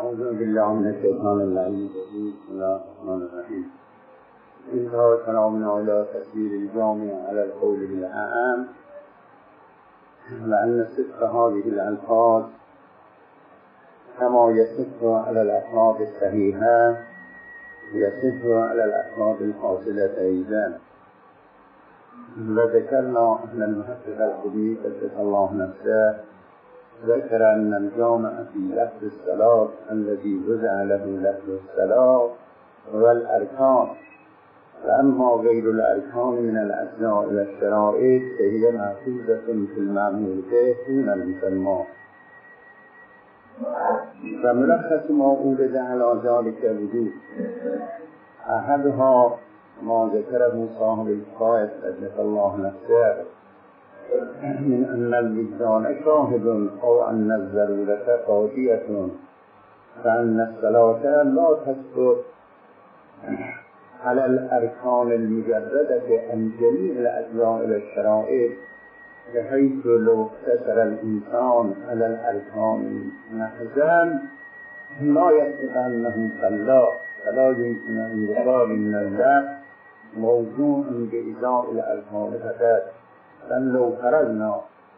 أعوذ بالله من الشيطان اللعين الرجيم. بسم الله الرحمن الرحيم. انتهى كلامنا إلى تفسير الجامع على القول بالأعام، لأن صدق هذه الألفاظ كما يصح على الألفاظ الصحيحة يصح على الألفاظ الفاصلة أيضا. وذكرنا أن المحقق الخبير قدس الله نفسه ذكر أن الجامع في لفظ الصلاة الذي وضع له لفظ الصلاة والأركان، فأما غير الأركان من الأسماء والشرائط فهي محفوظة في المعمول به دون المسمى. فملخص ما أورد على ذلك وجود أحدها ما ذكره صاحب الفائد قدس الله نفسه من أن الوجدان شاهد أو أن الضرورة قاضية، فأن الصلاة لا تثبت على الأركان المجردة عن جميع الأجزاء والشرائط، بحيث لو اقتصر الإنسان على الأركان محضاً لا يثبت أنه صلى، فلا يمكن أن يقال من اللفظ موضوع بإزاء الأركان فقط. بل لو فرضنا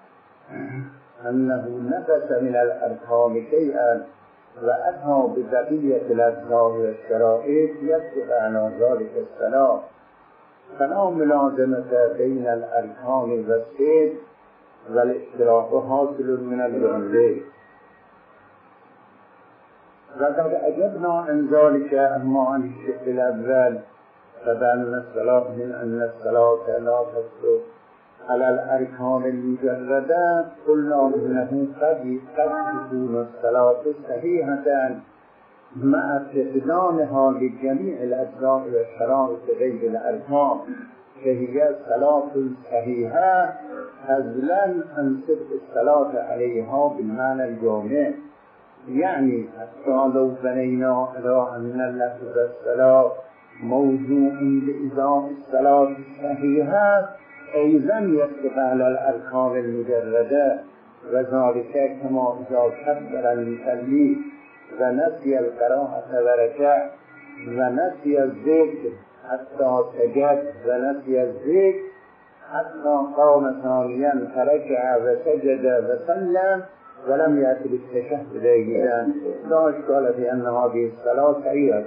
أنه نقص من الأركان شيئا وأتى ببقية الأجزاء والشرائط يثبت على ذلك الصلاة، فلا ملازمة بين الأركان والصدق والاشتراك حاصل من الجملة. وقد أجبنا عن ذلك أما عن الشق الأول، فبأن الصلاة من أن الصلاة لا تثبت على الأركان المجردة قلنا إنه قد تكون الصلاة صحيحة مع فقدانها لجميع الأجزاء والشرائط غير الأركان، فهي الصلاة صحيحة فضلاً عن صدق الصلاة عليها بالمعنى الجامع. يعني حتى لو بنينا على أن لفظ الصلاة موضوع لإزاء الصلاة الصحيحة أيضاً يثبت على الأركان المجردة، وذلك كما إذا كبر المصلي ونسي القراءة وركع ونسي الذكر حتى سجد ونسي الذكر حتى قام ثانياً فركع وسجد وسلم ولم يأتي بالتشهد أيضاً، لا إشكال في أن هذه الصلاة صحيحة،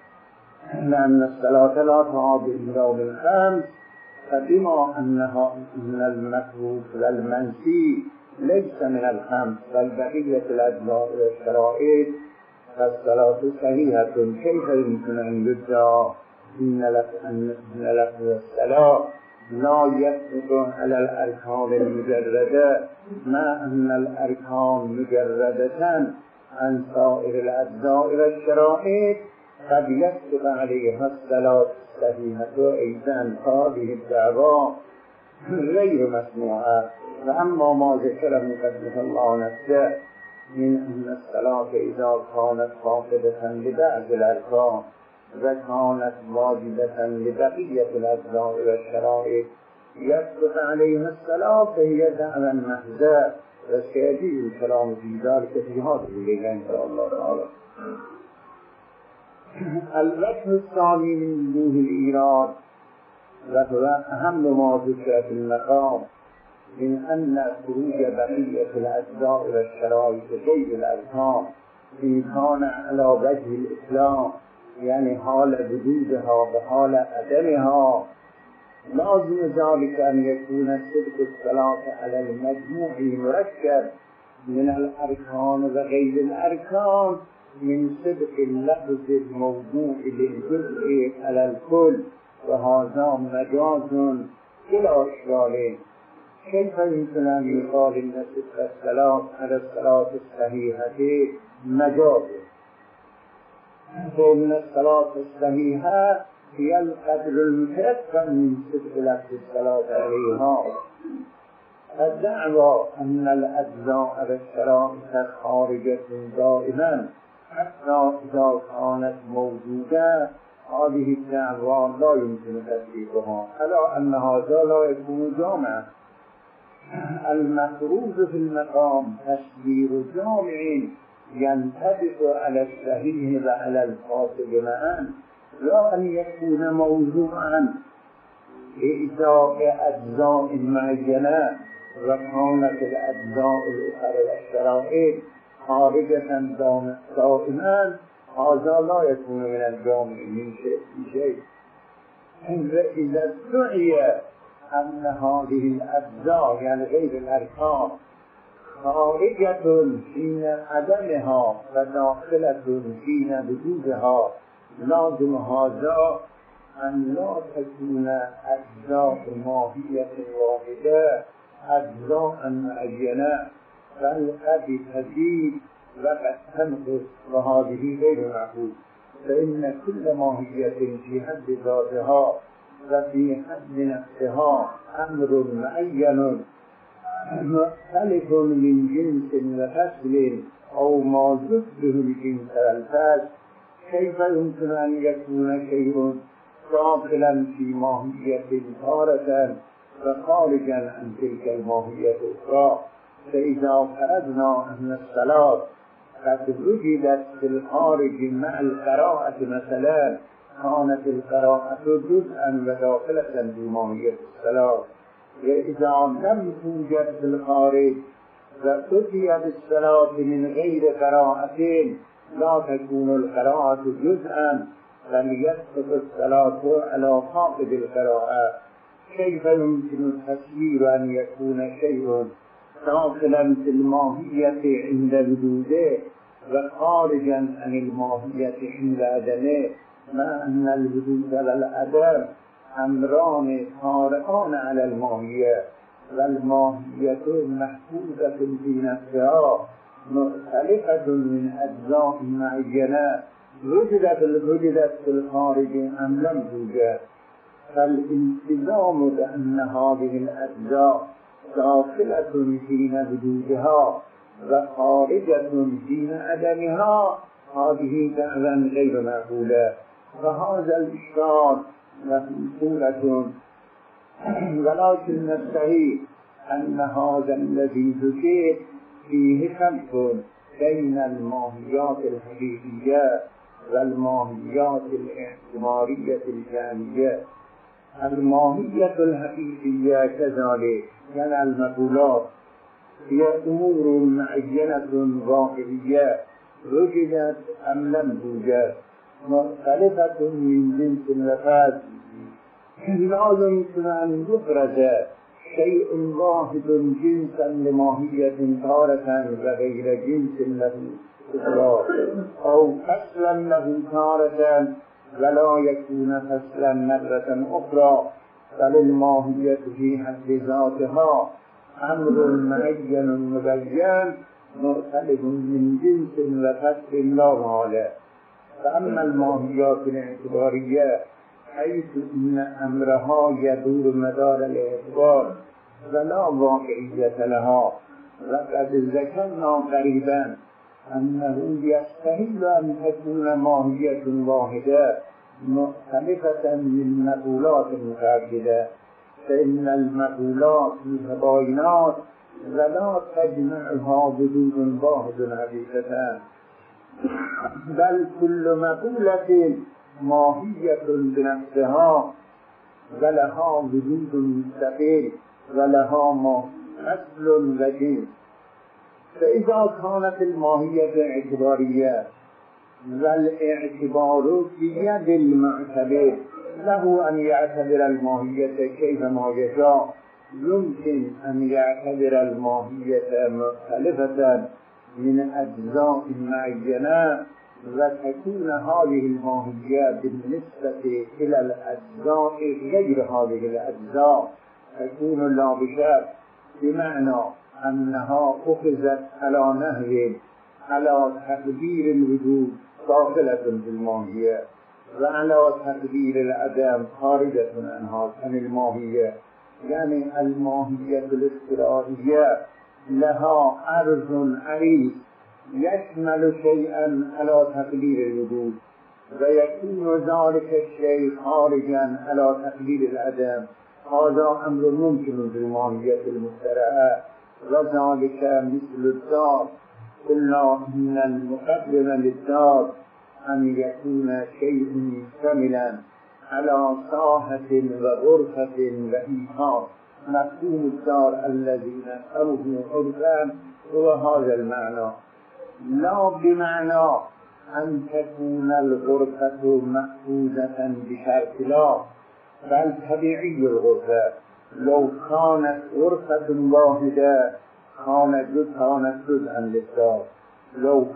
لأن الصلاة لا تعادل إلا بالخمس، فبما أنها من المكروه والمنسي ليس من الخمس بل بقية الأجزاء والشرائط، فالصلاة صحيحة. كيف يمكن أن يدعى إن لفظ الصلاة لا يثبت على الأركان المجردة مع أن الأركان مجردة عن سائر الأجزاء والشرائط قد يثبت عليها الصلاة الصحيحة أيضاً؟ هذه الدعوى غير مسموعة. وأما ما ذكره قدس الله نفسه من أن الصلاة إذا كانت فاقدة لبعض الأركان وكانت واجبة لبقية الأجزاء والشرائط يثبت عليها الصلاة، فهي دعوى محضة، وسيأتي الكلام في ذلك في هذه الليلة إن شاء الله تعالى. الوجه الثاني من وجوه الإيراد وهو أهم ما ذكر في المقام من أن خروج بقية الأجزاء والشرائط غير الأركان إن كان على وجه الإسلام، يعني حال وجودها وحال عدمها، لازم ذلك أن يكون صدق الصلاة على المجموع المركب من الأركان وغير الأركان من صدق اللفظ الموضوع للجزء على الكل، وهذا مجاز بلا إشكال. كيف يمكن أن يقال إن صدق الصلاة على الصلاة الصحيحة مجاز؟ فإن الصلاة الصحيحة هي القدر المتيقن من صدق لفظ الصلاة عليها. الدعوى أن الأجزاء والشرائط خارجة دائما حتى إذا كانت موجودة، هذه الدعوى لا يمكن تصديقها، على أن هذا لا يكون جامعا. المفروض في المقام تصدير جامع ينطبق على الصحيح وعلى الفاسد معا لا أن يكون موضوعا بإضاء أجزاء معينة وكانت الأجزاء الأخرى والشرائط خارجة دائما، هذا لا يكون من الجامع من شيء. إذا ادعي أن هذه الأجزاء يعني غير الأركان خارجة حين عدمها وداخلة حين وجودها، لازم هذا أن لا تكون أجزاء ماهية واحدة أجزاء معينة، بل قد تزيد وقد تنقص، وهذه غير معقول. فإن كل ماهية في حد ذاتها وفي حد نفسها أمر معين مختلف من جنس وفصل أو ما ضده الجنس والفصل، كيف يمكن أن يكون شيء داخلا في ماهية تارة وخارجا عن تلك الماهية الأخرى؟ فإذا فرضنا أن الصلاة قد وجدت في الخارج مع القراءة مثلا، كانت القراءة جزءا وداخلة في ماهية الصلاة، وإذا لم توجد في الخارج وأتيت الصلاة من غير قراءة لا تكون القراءة جزءا بل يسقط الصلاة على فاقد القراءة. كيف يمكن التصوير أن يكون شيء داخلا في الماهية عند وجوده وخارجا عن الماهية عند عدمه، مع أن الوجود والعدم أمران طارئان على الماهية، والماهية محفوظة في نفسها مختلفة من أجزاء معينة وجدت في الخارج أم لم توجد. فالالتزام بأن هذه الأجزاء داخلة حين وجودها وخارجة حين عدمها هذه فعلا غير معقولة. فهذا الإشكال له صورة، ولكن الصحيح أن هذا الذي ذكر فيه خلف بين الماهيات الحقيقية والماهيات الاعتبارية الجانية. الماهية الحقيقية كذلك يعني المقولات هي أمور معينة ظاهرية وجدت أم لم توجد، مختلفة من جنس وفصل، لا يمكن أن يفرز شيء واحد جنسا لماهية تارة وغير جنس له أخرى، أو فصلا له تارة ولا يكون فصلا مرة أخرى، بل الماهية في حد ذاتها أمر معين مبين مختلف من جنس وفصل لا محالة. فأما الماهيات الاعتبارية حيث إن أمرها يدور مدار الاعتبار ولا واقعية لها، وقد ذكرنا قريبا أنه يستحيل أن تكون ماهية واحدة مختلفة من مقولات متعددة، فإن المقولات متباينات ولا تجمعها وجود واحد حقيقة، بل كل مقولة ماهية بنفسها ولها وجود مستقل ولها أصل وجنس. فإذا كانت الماهية اعتبارية والاعتبار في يد المعتبر له أن يعتبر الماهية كيفما يشاء، يمكن أن يعتبر الماهية مختلفة من أجزاء معينة وتكون هذه الماهية بالنسبة إلى الأجزاء غير هذه الأجزاء تكون لا بشر، بمعنى أنها أخذت على نهج على تقدير الوجود داخلة في الماهية وعلى تقدير العدم خارجة عن الماهية. يعني الماهية الاصطلاحية لها عرض عريض يشمل شيئا على تقدير الوجود ويكون ذلك الشيء خارجا على تقدير العدم. هذا أمر ممكن في الماهية المخترعة، وذلك مثل الدار قلنا إن المقدم للدار أن يكون شيء مشتملا على ساحة وغرفة وإيثار. مفهوم الدار الذي نفهمه عرفا هو هذا المعنى، لا بمعنى أن تكون الغرفة مأخوذة بشرط لا، بل طبيعي الغرفة. لو كانت غرفة واحدة كانت جزءا للدار، لو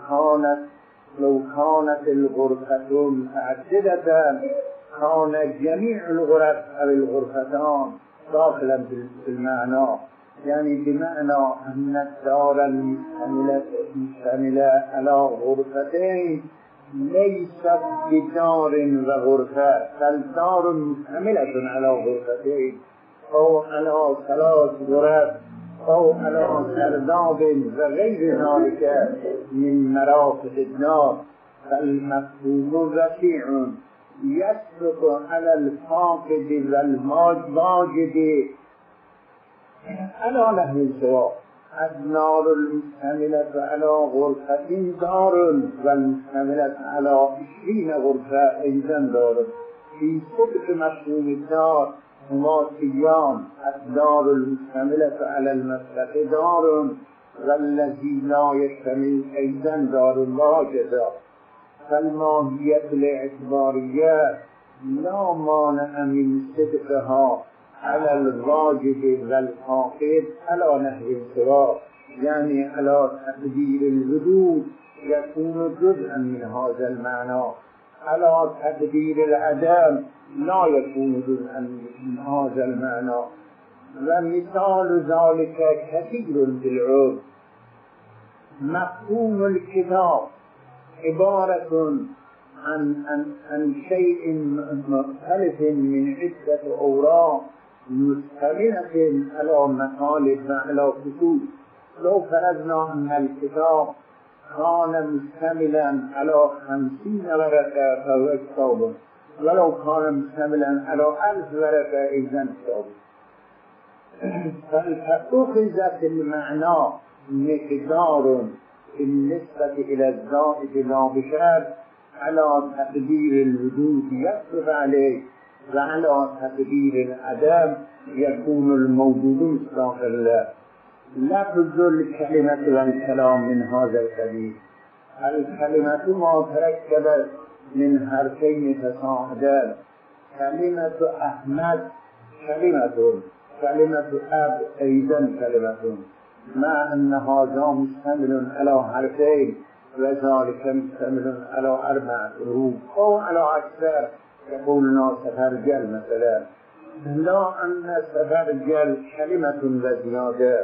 كانت الغرفة متعددة كان جميع الغرف أو الغرفتان داخلا في المعنى، يعني بمعنى أن الدار المشتملة على غرفتين ليست بدار وغرفة، بل دار مشتملة على غرفتين أو على 3 غرف أو على سرداب وغير ذلك من مرافق الدار. فالمفهوم وسيع يسبق على الفاقد والواجد على نحو سواء. الدار المشتملة على غرفة دار والمشتملة على 20 غرفة أيضا دار. في سبق مفهوم الدار ماسيان، الدار المشتملة على المسلك دار والذي لا يشتمل أيضا دار واجدة. فالماهية الاعتبارية لا مانع من صدقها على الواجد والفاقد على نحو سواء، يعني على تقدير الوجود يكون جزءا من هذا المعنى، على تقدير العدم لا يكون جزءا من هذا المعنى. ومثال ذلك كثير في العرف. مفهوم الكتاب عبارة عن شيء مختلف من عدة أوراق مشتملة على مطالب وعلى خصوص. لو فرضنا أن الكتاب كان مشتملا على 50 ورقة فهو كتاب، ولو كان مشتملا على 1000 ورقة إذن كتاب. فأخذت المعنى مقدار بالنسبة إلى الزائد لا بشر على تقدير الوجود يصرف عليه، وعلى تقدير العدم يكون الموجود مستغفر الله. لفظ الكلمة والكلام من هذا القبيل. الكلمة ما تركبت من حرفين تصاعدا. كلمة أحمد كلمة أب أيضا كلمة، مع أن هذا مشتمل على حرفين وذلك مشتمل على 4 حروف أو على أكثر. يقولنا سفرجل مثلا، لا أن سفرجل كلمة وزيادة،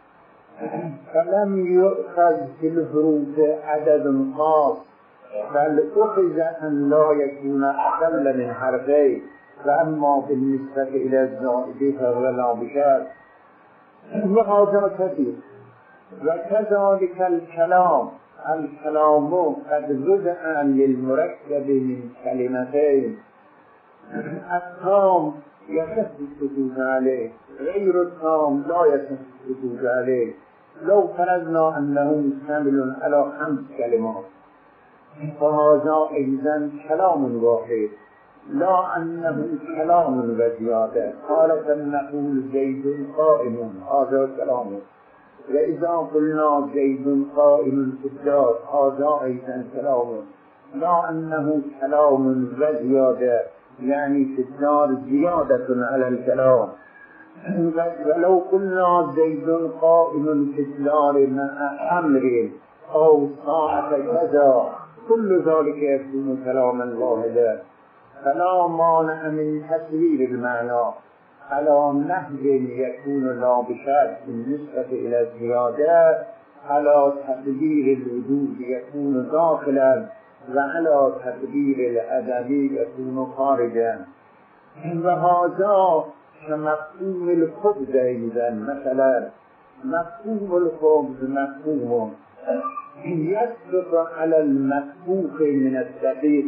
فلم يؤخذ في الحروف عدد خاص، بل أخذ أن لا يكون أقل من حرفين. فأما بالنسبة إلى الزائد فهو لا بشر، وهذا كثير. وكذلك الكلام قد جزء للمركب من كلمتين. التام يصح السكوت عليه، غير التام لا يصح السكوت عليه. لو فرضنا أنه مشتمل على 5 كلمات فهذا أيضا كلام واحد، لا أنه كلام وزيادة. قال فلنقول زيد قائم، هذا كلام. وإذا قلنا زيد قائم في الدار هذا أيضا كلام، لا أنه كلام وزيادة، يعني في الدار زيادة على الكلام. ولو قلنا زيد قائم في الدار مع أمر أو ساعة كذا كل ذلك يكون كلاما واحدا. فلا مانع من تسوير المعنى على نحو يكون لا بشرط بالنسبة إلى الزيادة، على تقدير الوجود يكون داخلا، وعلى تقدير العدم يكون خارجا. وهذا كمفهوم الخبز أيضا. مثلا مفهوم الخبز مفهوم يسبق على المسبوق من الدقيق.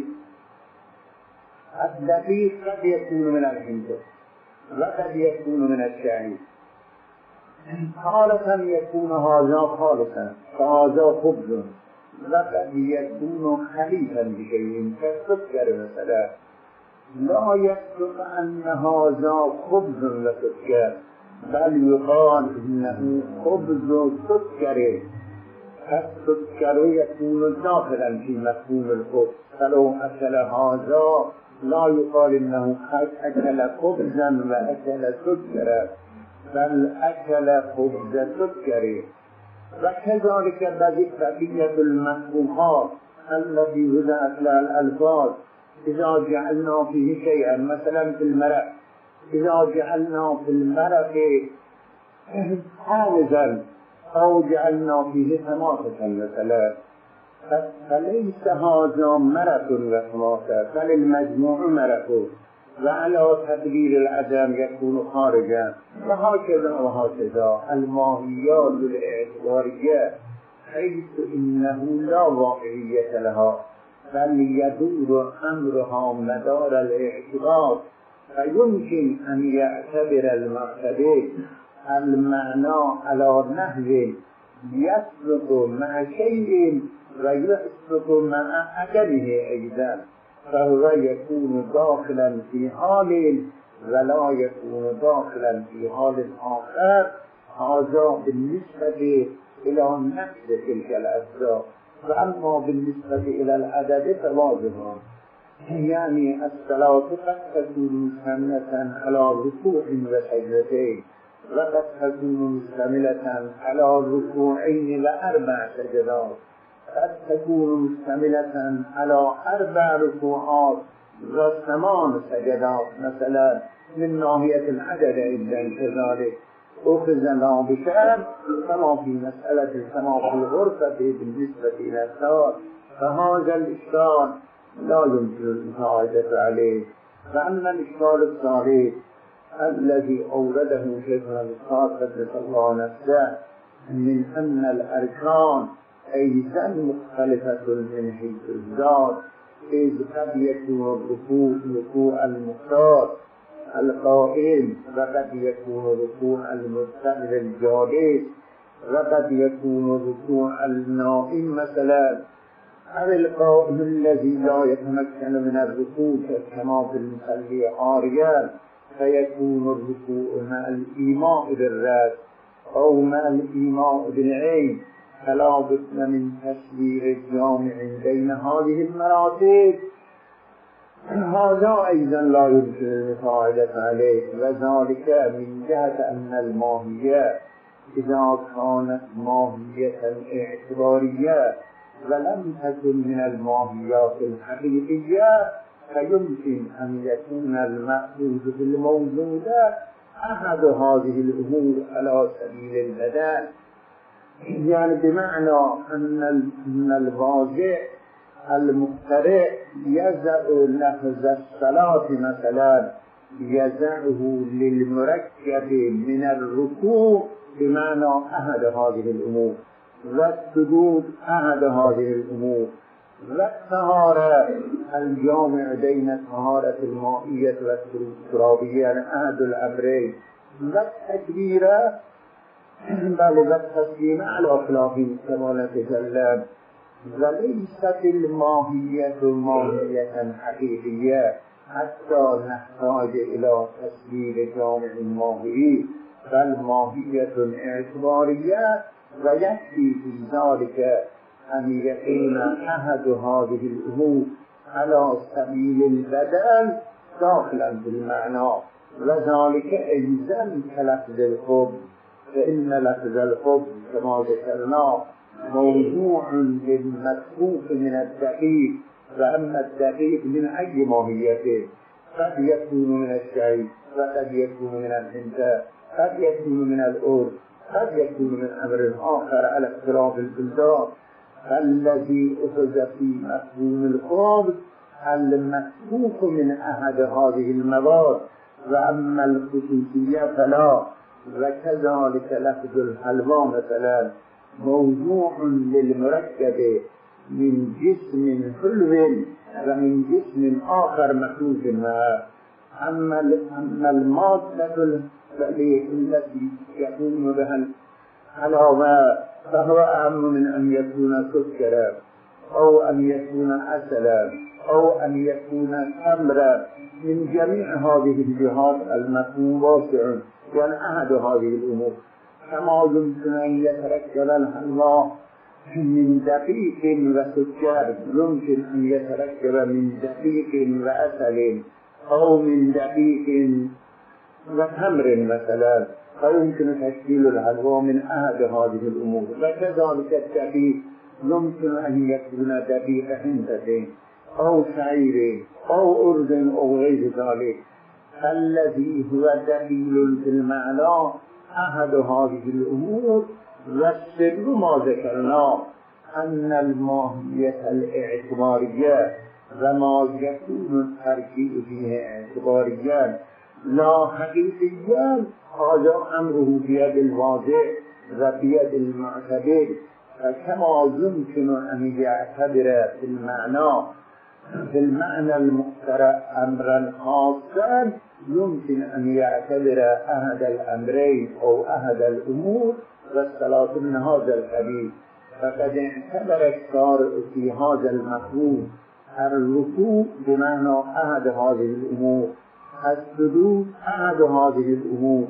الدقيق قد يكون من الحنطة وقد يكون من الشعير، حالة يكون هذا خالصا فهذا خبز وقد يكون خليفا بشيء كالسكر مثلا لا يصدق أن هذا خبز وسكر بل يقال إنه خبز سكر السكر يكون داخلا في مفهوم الخبز فلو أكل هذا لا يقال إنه أكل خبزا وأكل سكرا بل أكل خبز سكر. وكذلك بقية المفهومات التي وضعت لها الألفاظ إذا جعلنا فيه شيئا مثلا في المرق إذا جعلنا في المرق حامضا أو جعلنا فيه حماصة مثلا فليس هذا مرق وحماصة بل المجموع مرق وعلى تدبير العدم يكون خارجا وهكذا الماهيات الاعتبارية حيث إنه لا واقعية لها بل يدور أمرها مدار الاعتبار فيمكن أن يعتبر المعتبر المعنى على نحو يسبق مع شيء ويسبق مع عدمه أيضا فهو يكون داخلا في حال ولا يكون داخلا في حال آخر. هذا بالنسبة إلى نفس تلك الأجزاء. وأما بالنسبة إلى العدد فواضح يعني الصلاة قد تكون مشتملة على ركوع وسجدتين وقد تكون مشتملة على ركوعين وأربع سجدات قد تكون مشتملة على 4 ركوعات و8 سجدات مثلا من ناحية العدد إذن كذلك أخذنا بشأن كما في مسألة كما في الغرفة بالنسبة إلى الثار فهذا الإشكال لا يمكن المساعدة عليه. فأما الإشكال الثالث الذي أورده شيخنا الأستاذ قدس الله نفسه من أن الأركان أيضا مختلفة من حيث الذات إذ قد يكون ركوع المختار القائم وقد يكون ركوع المستمر الجالس وقد يكون ركوع النائم مثلا أو القائم الذي لا يتمكن من الركوع كما في المصلي عاريا فيكون الركوع مع الإيماء بالرأس أو مع الإيماء بالعين فلا بد من تسوير الجامع بين هذه المراتب. هذا أيضا لا يمكن المساعدة عليه وذلك من جهة أن الماهية إذا كانت ماهية اعتبارية ولم تكن من الماهيات الحقيقية فيمكن أن يكون المأخوذ بالموجودة أحد هذه الأمور على سبيل البدل يعني بمعنى أن الواضع المخترع يزع لفظ الصلاة مثلا يزعه للمركب من الركوع بمعنى أحد هذه الأمور والسجود أحد هذه الأمور والطهارة الجامع بين الطهارة المائية والترابية أحد الأمرين والتكبير بل والتسليم على خلاف كما نتكلم وليست الماهية ماهية حقيقية حتى نحتاج إلى تسليم جامع ماهي بل ماهية اعتبارية ويكفي في ذلك أن يكون أحد هذه الأمور على سبيل البدل داخلا بالمعنى وذلك أيضا كلفظ الخبز فإن لفظ الخبز كما ذكرنا موضوع للمسكوك من الدقيق وأما الدقيق من أي ماهيته قد يكون من الشعير وقد يكون من الحنطة قد يكون من الأرز قد يكون من أمر آخر على اختلاف البلدان. الذي أخذ في مفهوم الخبز المسكوك من أحد هذه المواد وأما الخصوصية فلا. وكذلك لفظ الحلوى مثلا موضوع للمركب من جسم حلو ومن جسم آخر مخلوط معه. أما المادة المسألة التي يكون بها العلامة فهو أهم من أن يكون سكرا أو أن يكون عسلا أو أن يكون تمرا. من جميع هذه الجهات المفهوم واسع، والأحد هذه الأمور كما يمكن أن يتركب الحلوى من دقيق وسكر، يمكن أن يتركب من دقيق وعسل أو من دقيق وتمر مثلا، فيمكن تشكيل الحلوى من أحد هذه الأمور. وكذلك الدقيق يمكن أن يكون دقيق حنطة أو شعير أو أرز أو غير ذلك. الذي هو دليل في المعنى أحد هذه الأمور، والسر ما ذكرنا أن الماهية الاعتبارية وما يكون التركيب فيه اعتباريا لا حقيقيا، هذا أمره بيد الواضح وبيد المعتبر. فكما يمكن أن يعتبر في المعنى المخترع أمرا خاصا، يمكن أن يعتبر أحد الأمرين أو أحد الأمور والصلاة من هذا الحديث. فقد اعتبر الشارع في هذا المفهوم الركوع بمعنى أحد هذه الأمور، السجود أحد هذه الأمور.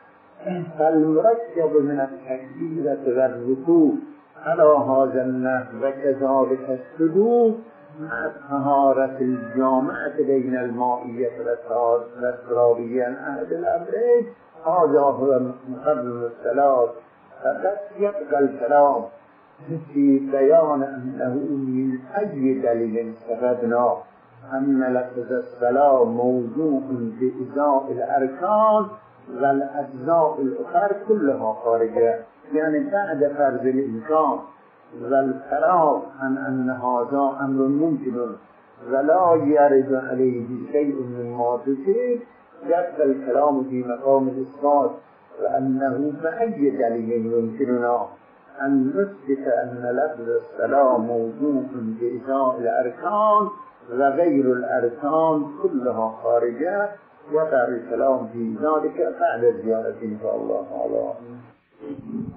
فالمركب من التكبيرة والركوع على هذا النحو، وكذلك السجود مع الطهارة الجامعة بين المائية والترابية أحد الأمرين، هذا هو مقرر الصلاة. فقد يبقى الكلام في بيان أنه من أي دليل استفدنا أن لفظ الصلاة موضوع بإزاء الأركان والأجزاء الأخرى كلها خارجة، يعني بعد فرض الإمكان والفراغ عن أن هذا أمر ممكن ولا يرد عليه شيء مما ذكر، يبقى الكلام في مقام الإثبات، وأنه بأي دليل يمكننا أن نثبت أن لفظ الصلاة موضوع بإزاء الأركان وغير الأركان كلها خارجة، وبعد الكلام في ذلك بعد الزيارة إن شاء الله تعالى.